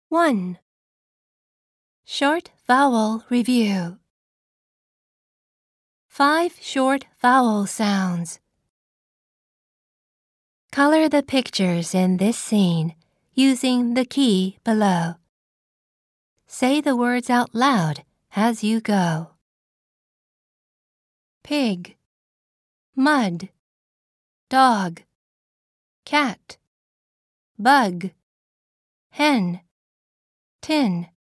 1. Short vowel review. 5 short vowel sounds. Color the pictures in this scene using the key below. Say the words out loud as you go. Pig, mud, dog, cat, bug, hen, tin.